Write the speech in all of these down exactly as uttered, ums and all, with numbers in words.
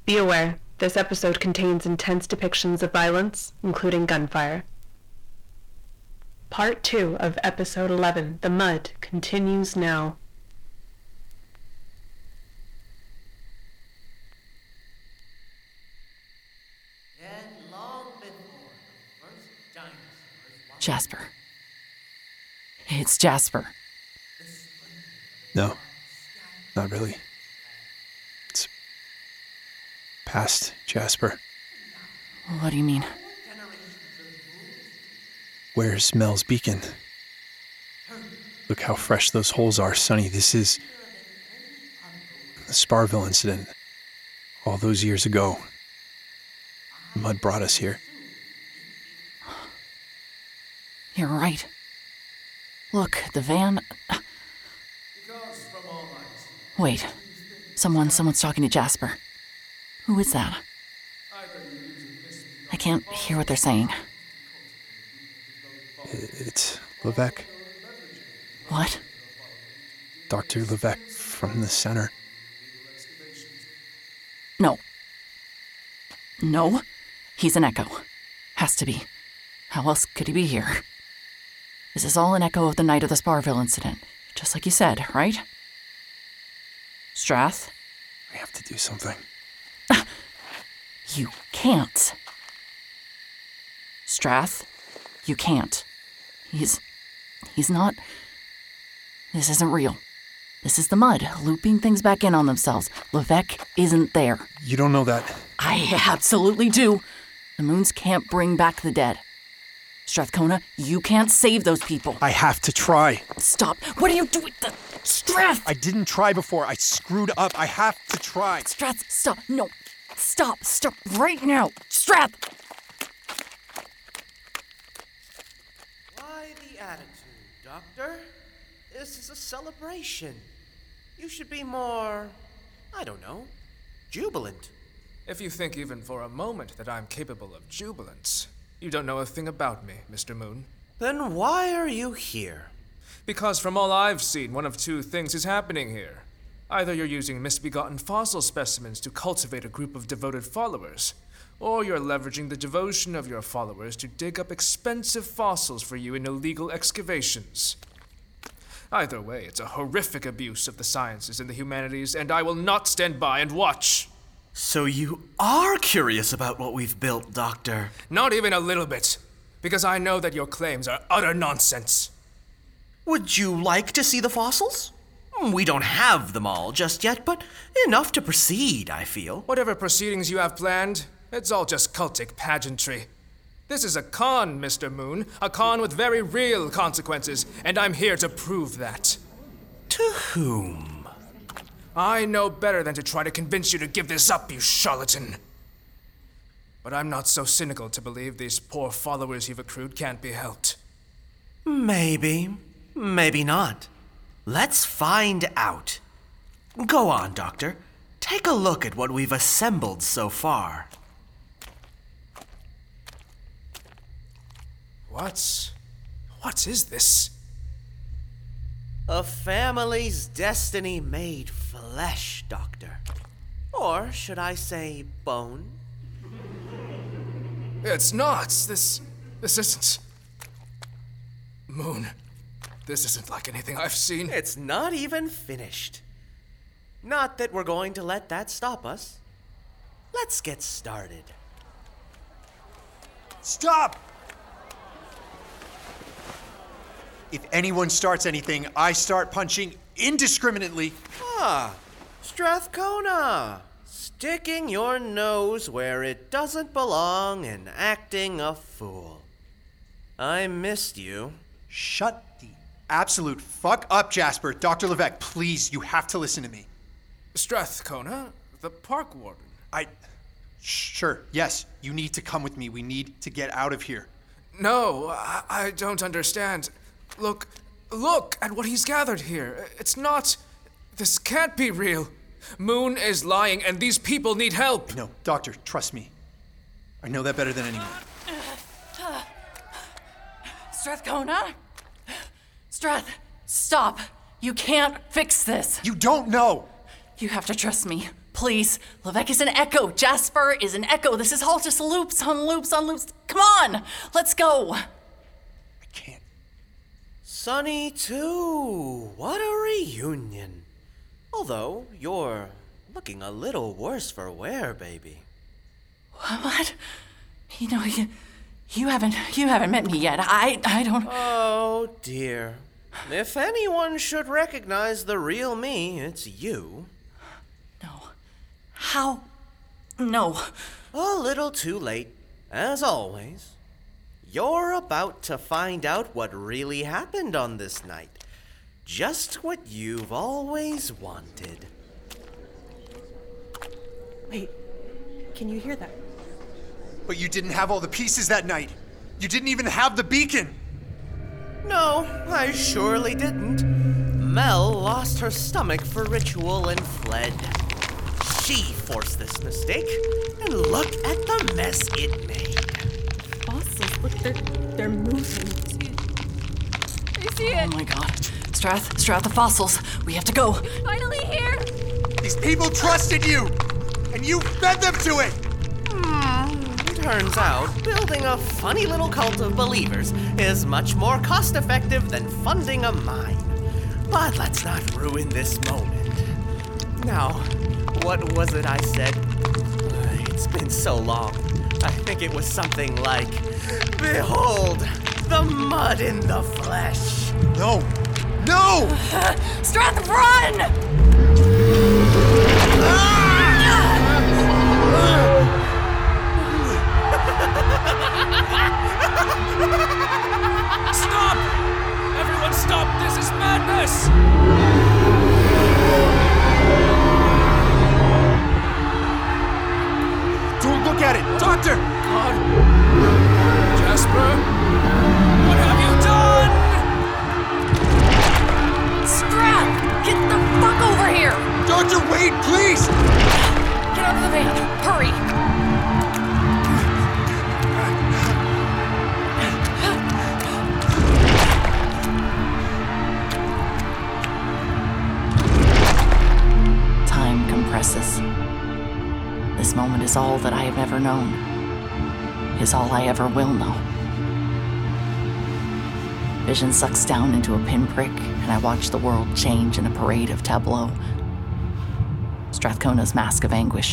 Be aware, this episode contains intense depictions of violence, including gunfire. Part two of Episode eleven, The Mud, continues now. Jasper. It's Jasper. No, not really. It's past Jasper. What do you mean? Where's Mel's beacon? Look how fresh those holes are, Sonny. This is the Sparville incident. All those years ago. Mud brought us here. You're right. Look, the van... Wait. Someone, someone's talking to Jasper. Who is that? I can't hear what they're saying. It's Levesque. What? Doctor Levesque from the center. No. No. He's an echo. Has to be. How else could he be here? This is all an echo of the night of the Sparville incident. Just like you said, right? Strath? We have to do something. You can't. Strath, you can't. He's... he's not... This isn't real. This is the mud, looping things back in on themselves. Levesque isn't there. You don't know that. I absolutely do. The moons can't bring back the dead. Strathcona, you can't save those people. I have to try. Stop. What are you doing? The Strath! I didn't try before. I screwed up. I have to try. Strath, stop. No. Stop. Stop right now. Strath! Why the attitude, Doctor? This is a celebration. You should be more, I don't know, jubilant. If you think even for a moment that I'm capable of jubilance, you don't know a thing about me, Mister Moon. Then why are you here? Because from all I've seen, one of two things is happening here. Either you're using misbegotten fossil specimens to cultivate a group of devoted followers, or you're leveraging the devotion of your followers to dig up expensive fossils for you in illegal excavations. Either way, it's a horrific abuse of the sciences and the humanities, and I will not stand by and watch. So you are curious about what we've built, Doctor? Not even a little bit, because I know that your claims are utter nonsense. Would you like to see the fossils? We don't have them all just yet, but enough to proceed, I feel. Whatever proceedings you have planned, it's all just cultic pageantry. This is a con, Mister Moon, a con with very real consequences, and I'm here to prove that. To whom? I know better than to try to convince you to give this up, you charlatan. But I'm not so cynical to believe these poor followers you've accrued can't be helped. Maybe, maybe not. Let's find out. Go on, Doctor. Take a look at what we've assembled so far. What's... what is this? A family's destiny made flesh, Doctor. Or should I say bone? It's not. This... this isn't... Moon, this isn't like anything I've seen. It's not even finished. Not that we're going to let that stop us. Let's get started. Stop! If anyone starts anything, I start punching indiscriminately. Ah, Strathcona! Sticking your nose where it doesn't belong and acting a fool. I missed you. Shut the absolute fuck up, Jasper. Doctor Levesque, please, you have to listen to me. Strathcona, the park warden. I... Sure, yes, you need to come with me. We need to get out of here. No, I, I don't understand. Look, look at what he's gathered here. It's not... This can't be real. Moon is lying, and these people need help. No, Doctor, trust me. I know that better than anyone. Strathcona? Strath, stop. You can't fix this. You don't know! You have to trust me. please. Levesque is an echo. Jasper is an echo. This is all just loops on loops on loops. Come on, let's go. I can't. Sunny too. What a reunion. Although, you're looking a little worse for wear, baby. What? You know, you, you haven't, you haven't met me yet. I, I don't... Oh, dear. If anyone should recognize the real me, it's you. No. How? No. A little too late, as always. You're about to find out what really happened on this night. Just what you've always wanted. Wait, can you hear that? But you didn't have all the pieces that night. You didn't even have the beacon. No, I surely didn't. Mel lost her stomach for ritual and fled. She forced this mistake, and look at the mess it made. Fossils, look, they're, they're moving. I see Oh it! my god. Strath, Strath, the fossils. We have to go. Finally here! These people trusted you, and you fed them to it. Turns out, building a funny little cult of believers is much more cost-effective than funding a mine. But let's not ruin this moment. Now, what was it I said? Uh, It's been so long. I think it was something like, "Behold, the mud in the flesh." No, no! Strath, run! Stop! Everyone stop! This is madness! Don't look at it! Doctor! God! Jasper? What have you done? Strath, get the fuck over here! Doctor, wait, please! Get out of the van. Hurry! Time compresses. This moment is all that I have ever known. Is all I ever will know. Vision sucks down into a pinprick, and I watch the world change in a parade of tableau. Strathcona's mask of anguish.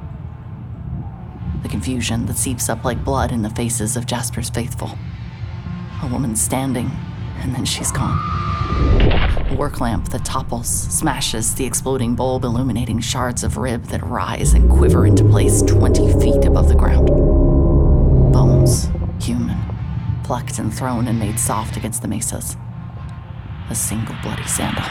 The confusion that seeps up like blood in the faces of Jasper's faithful. A woman standing, and then she's gone. A work lamp that topples, smashes the exploding bulb, illuminating shards of rib that rise and quiver into place twenty feet above the ground. Bones, human, plucked and thrown and made soft against the mesas. A single bloody sandal.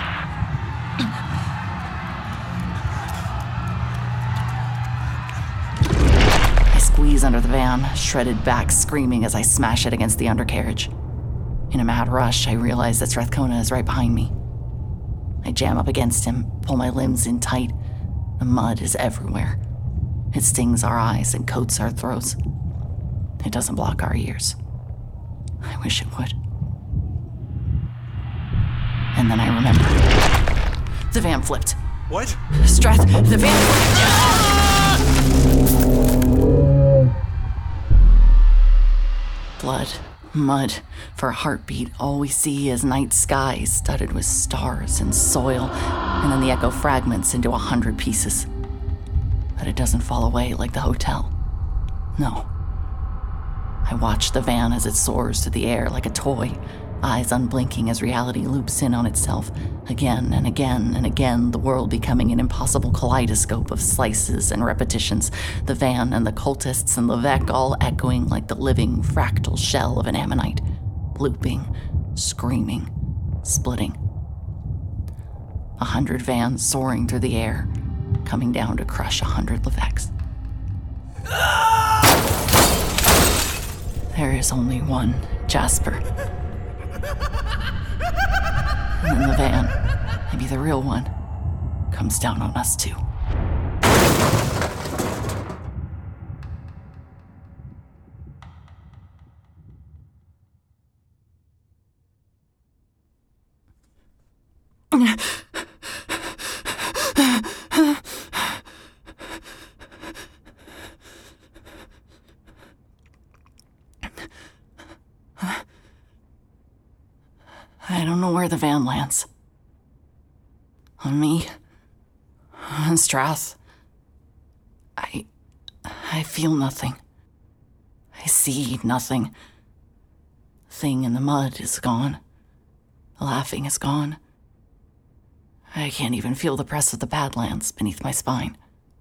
I squeeze under the van, shredded back, screaming as I smash it against the undercarriage. In a mad rush, I realize that Strathcona is right behind me. I jam up against him, pull my limbs in tight. The mud is everywhere. It stings our eyes and coats our throats. It doesn't block our ears. I wish it would. And then I remember. The van flipped. What? Strath, the van flipped. Blood, mud, for a heartbeat, all we see is night sky studded with stars and soil, and then the echo fragments into a hundred pieces. But it doesn't fall away like the hotel. No. I watch the van as it soars through the air like a toy, eyes unblinking as reality loops in on itself, again and again and again, the world becoming an impossible kaleidoscope of slices and repetitions, the van and the cultists and Levesque all echoing like the living fractal shell of an ammonite, looping, screaming, splitting. A hundred vans soaring through the air, coming down to crush a hundred Levesques. There is only one Jasper. And then the van, maybe the real one, comes down on us too. I don't know where the van lands. On me. On Strath. I... I feel nothing. I see nothing. The thing in the mud is gone. The laughing is gone. I can't even feel the press of the Badlands beneath my spine.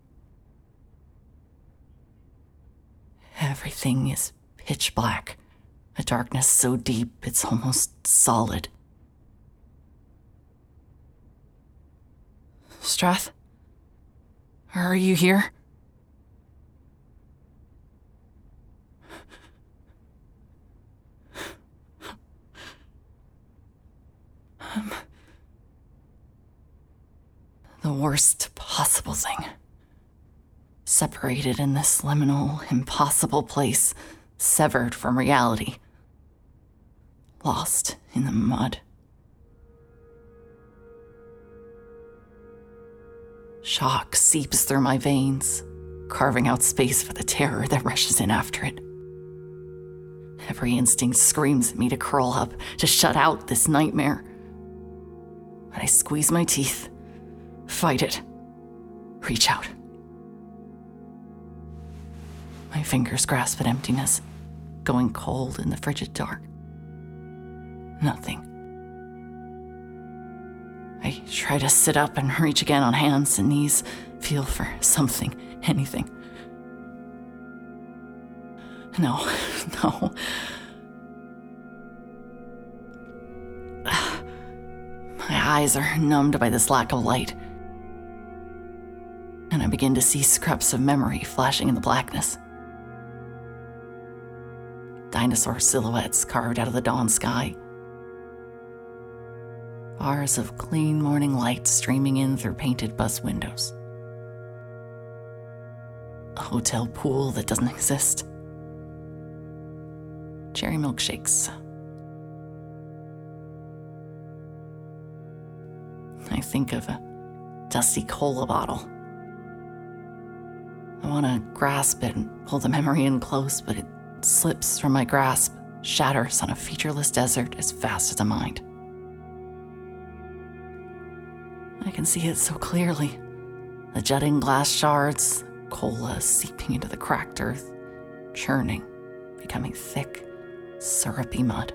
Everything is pitch black. A darkness so deep it's almost solid. Strath? Are you here? Um, the worst possible thing. Separated in this liminal, impossible place, severed from reality. Lost in the mud. Shock seeps through my veins, carving out space for the terror that rushes in after it. Every instinct screams at me to curl up, to shut out this nightmare. But I squeeze my teeth, fight it, reach out. My fingers grasp at emptiness, going cold in the frigid dark. Nothing. I try to sit up and reach again on hands and knees, feel for something, anything. No, no. My eyes are numbed by this lack of light, and I begin to see scraps of memory flashing in the blackness. Dinosaur silhouettes carved out of the dawn sky. Bars of clean morning light streaming in through painted bus windows. A hotel pool that doesn't exist. Cherry milkshakes. I think of a dusty cola bottle. I want to grasp it and pull the memory in close, but it slips from my grasp, shatters on a featureless desert as fast as a mind. I can see it so clearly. The jutting glass shards, cola seeping into the cracked earth, churning, becoming thick, syrupy mud.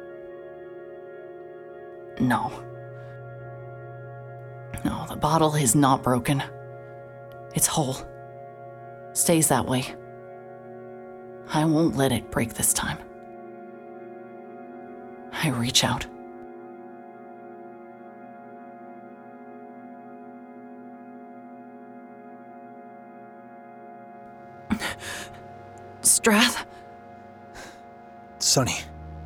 No. No, the bottle is not broken. It's whole. Stays that way. I won't let it break this time. I reach out. Strath? Sonny.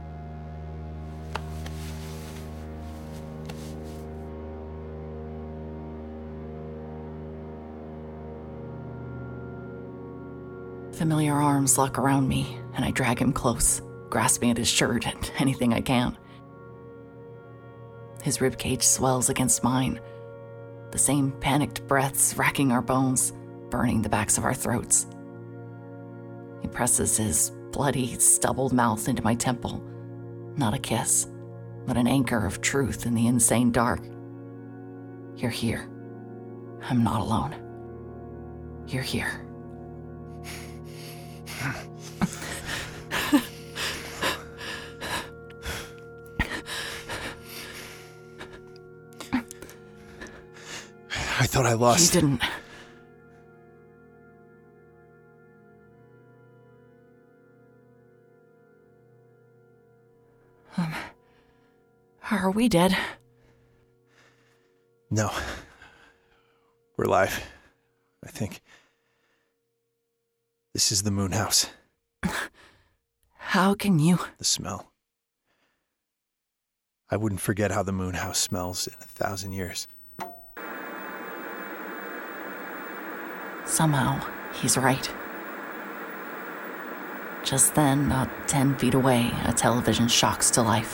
Familiar arms lock around me, and I drag him close, grasping at his shirt and anything I can. His ribcage swells against mine, the same panicked breaths racking our bones, burning the backs of our throats. He presses his bloody, stubbled mouth into my temple. Not a kiss, but an anchor of truth in the insane dark. You're here. I'm not alone. You're here. I thought I lost. You didn't. Um, are we dead? No. We're alive, I think. This is the moon house. How can you? The smell. I wouldn't forget how the moon house smells in a thousand years. Somehow, he's right. Just then, not ten feet away, a television shocks to life.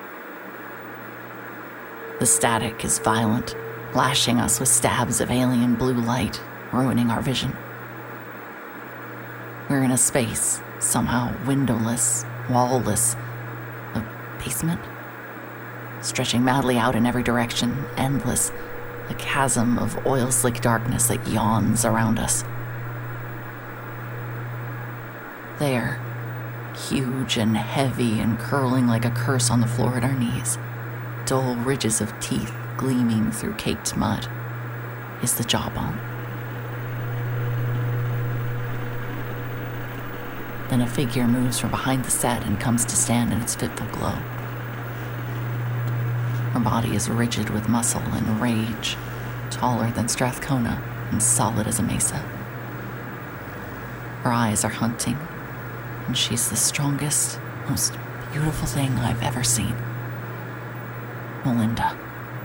The static is violent, lashing us with stabs of alien blue light, ruining our vision. We're in a space, somehow windowless, wall-less. A basement? stretching madly out in every direction, endless, a chasm of oil-slick darkness that yawns around us. There, huge and heavy and curling like a curse on the floor at our knees, dull ridges of teeth gleaming through caked mud, is the jawbone. Then a figure moves from behind the set and comes to stand in its fitful glow. Her body is rigid with muscle and rage, taller than Strathcona and solid as a mesa. Her eyes are hunting, and she's the strongest, most beautiful thing I've ever seen. Melinda.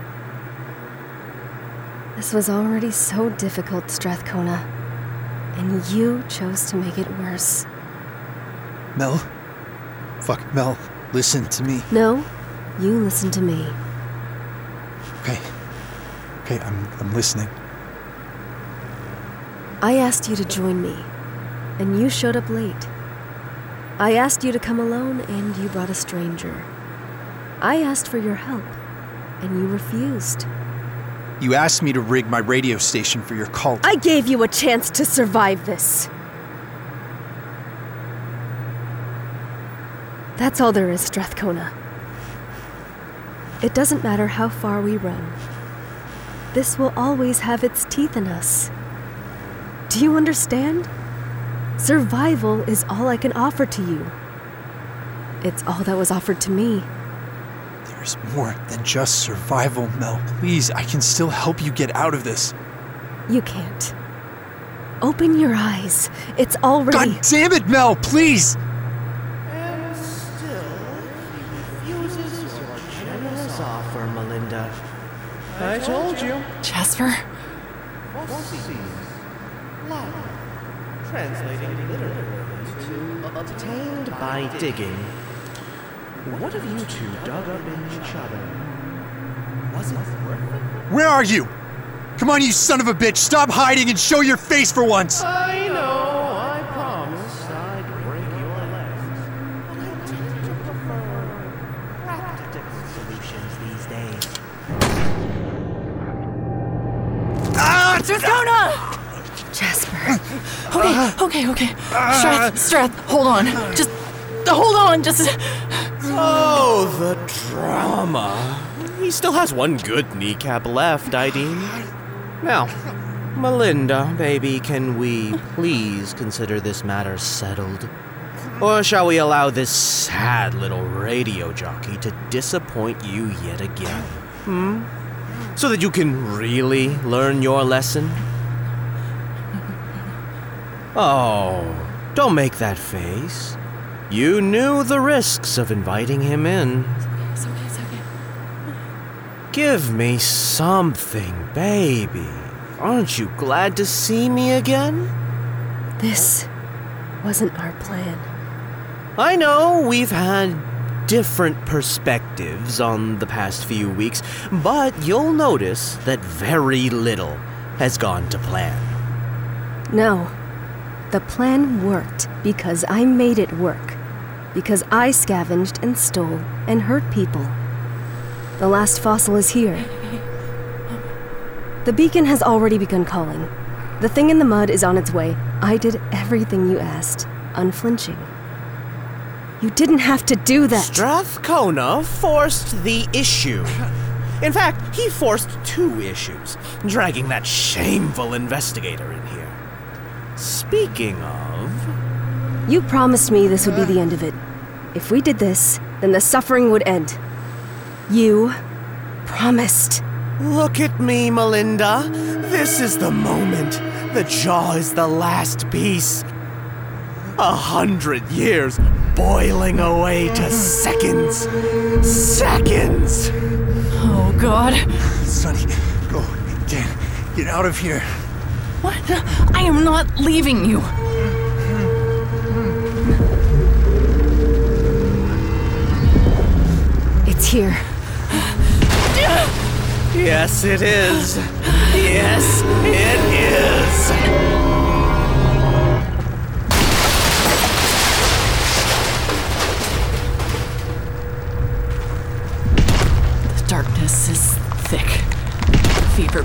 This was already so difficult, Strathcona, and you chose to make it worse. Mel? Fuck, Mel, listen to me. No, you listen to me. Okay. Okay, I'm, I'm listening. I asked you to join me, and you showed up late. I asked you to come alone, and you brought a stranger. I asked for your help, and you refused. You asked me to rig my radio station for your cult. I gave you a chance to survive this. That's all there is, Strathcona. It doesn't matter how far we run. This will always have its teeth in us. Do you understand? Survival is all I can offer to you. It's all that was offered to me. There's more than just survival, Mel. Please, I can still help you get out of this. You can't. Open your eyes. It's already... God damn it, Mel, please! And still, he refuses your generous offer, Melinda. I told you. Jasper? Fossils. Latin. Translating literally to obtained by digging. What have you two dug up in each other? Was it worth it? Where are you? Come on, you son of a bitch! Stop hiding and show your face for once! I know, I promised I'd break your legs. But I tend to prefer practical solutions these days. Ah! Strathcona! Jasper. Okay, okay, okay. Strath, Strath, hold on. Just hold on, just... Oh, the drama. He still has one good kneecap left, I deem. Now, Melinda, baby, can we please consider this matter settled? Or shall we allow this sad little radio jockey to disappoint you yet again? Hmm? So that you can really learn your lesson? Oh, don't make that face. You knew the risks of inviting him in. It's okay, it's okay. Give me something, baby. Aren't you glad to see me again? This wasn't our plan. I know we've had different perspectives on the past few weeks, but you'll notice that very little has gone to plan. No. The plan worked because I made it work. Because I scavenged and stole and hurt people. The last fossil is here. The beacon has already begun calling. The thing in the mud is on its way. I did everything you asked, unflinching. You didn't have to do that. Strathcona forced the issue. In fact, he forced two issues, dragging that shameful investigator in here. Speaking of... You promised me this would be the end of it. If we did this, then the suffering would end. You promised. Look at me, Melinda. This is the moment. The jaw is the last piece. A hundred years boiling away to seconds. Seconds! Oh, God. Sonny, go. Get, get out of here. What? I am not leaving you. It's here. Yes, it is. Yes, it is.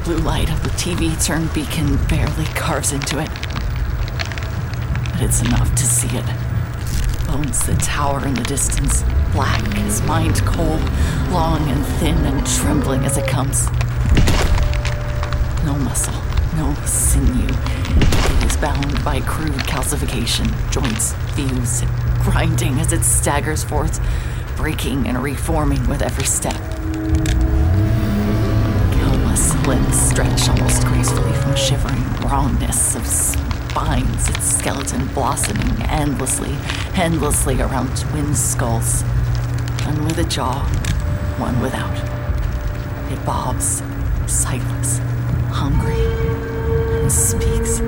blue light of the T V turned beacon barely carves into it. But it's enough to see it. Bones that tower in the distance, black as mined coal, long and thin and trembling as it comes. No muscle, no sinew. It is bound by crude calcification, joints fuse, grinding as it staggers forth, breaking and reforming with every step. Countless limbs stretch almost gracefully from shivering wrongness of spines, its skeleton blossoming endlessly, endlessly around twin skulls. One with a jaw, one without. It bobs, sightless, hungry, and speaks.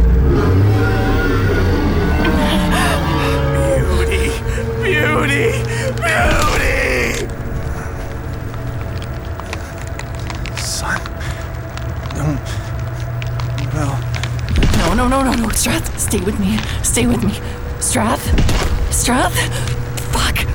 Beauty! Beauty! Beauty! Son. No. Well. No, no, no, no, no, Strath, stay with me. Stay with me. Strath? Strath? Fuck.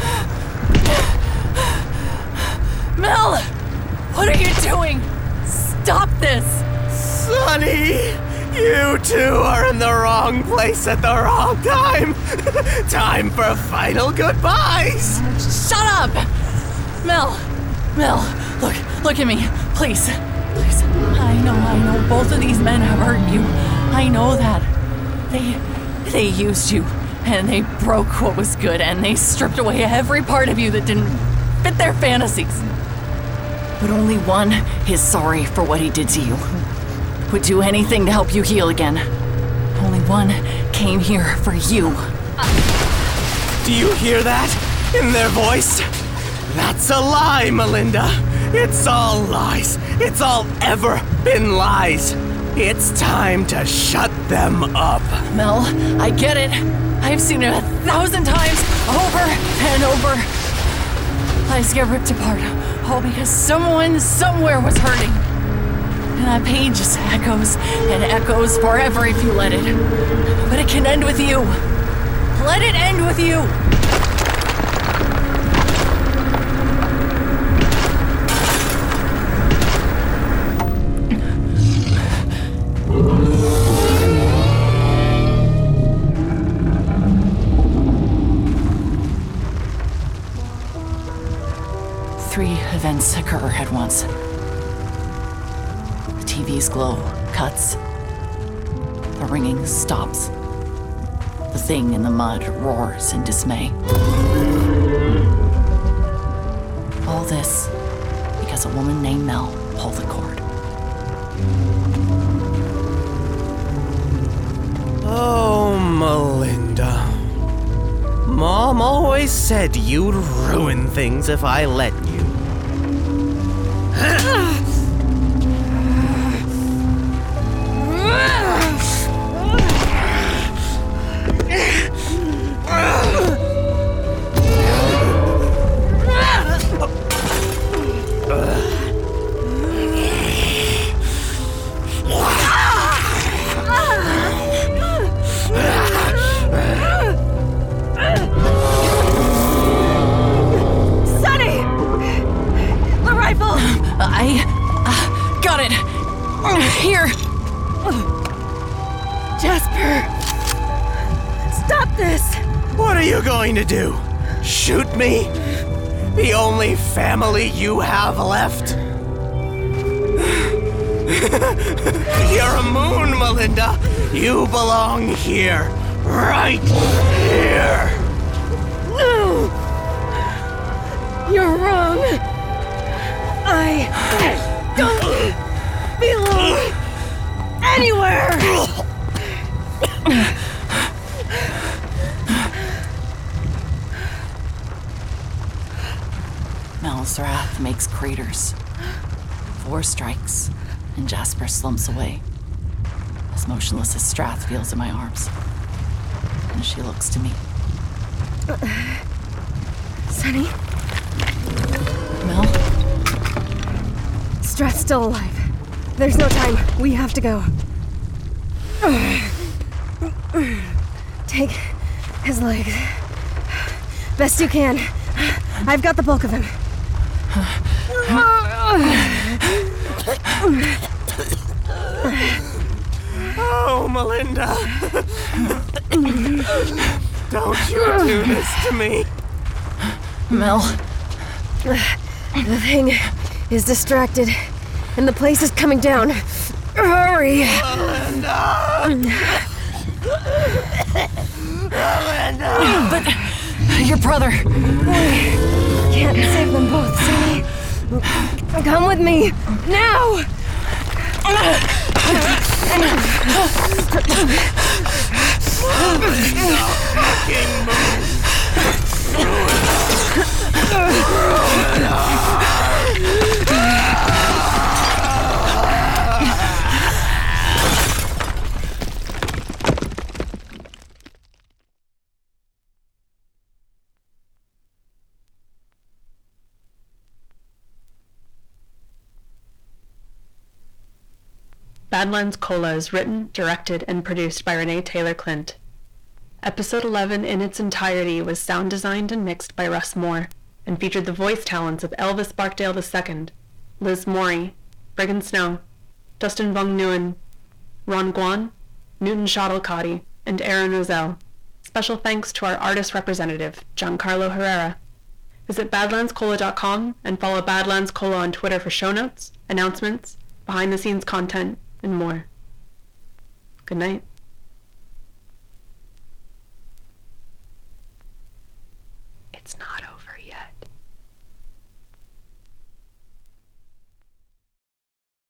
Mel! What are you doing? Stop this! Sonny! You two are in the wrong place at the wrong time! Time for final goodbyes! Shut up! Mel! Mel, look, look at me. Please. Please. I know, I know. Both of these men have hurt you. I know that. They... they used you. And they broke what was good. And they stripped away every part of you that didn't fit their fantasies. But only one is sorry for what he did to you. Would do anything to help you heal again. Only one came here for you. Do you hear that? In their voice? That's a lie, Melinda. It's all lies. It's all ever been lies. It's time to shut them up. Mel, I get it. I've seen it a thousand times, over and over. Lives get ripped apart, all because someone somewhere was hurting. And that pain just echoes and echoes forever if you let it. But it can end with you. Let it end with you. Three events occur at once. The T V's glow cuts. The ringing stops. The thing in the mud roars in dismay. All this because a woman named Mel pulled the cord. Oh, Melinda. Mom always said you'd ruin things if I let you. I uh, got it. Here. Jasper! Stop this! What are you going to do? Shoot me? The only family you have left? You're a moon, Melinda. You belong here. Right here. No! You're wrong. I don't belong anywhere! Mel's wrath makes craters. Four strikes, and Jasper slumps away, as motionless as Strath feels in my arms. And she looks to me. Uh, Sonny? Mel? Strath's still alive. There's no time. We have to go. Take his legs. Best you can. I've got the bulk of him. Oh, Melinda. Don't you do this to me. Mel. The thing is distracted, and the place is coming down. Hurry! But your brother. Can't save them both, Sunny. Come with me, now! Badlands Cola is written, directed, and produced by Renee Taylor Clint. Episode eleven in its entirety was sound designed and mixed by Russ Moore, and featured the voice talents of Elvis Barkdale the Second, Liz Morey, Brigham Snow, Dustin Vong Nguyen, Ron Guan, Newton Shuttlecotty, and Aaron Roselle. Special thanks to our artist representative, Giancarlo Herrera. Visit badlands cola dot com and follow Badlands Cola on Twitter for show notes, announcements, behind-the-scenes content, and more. Good night.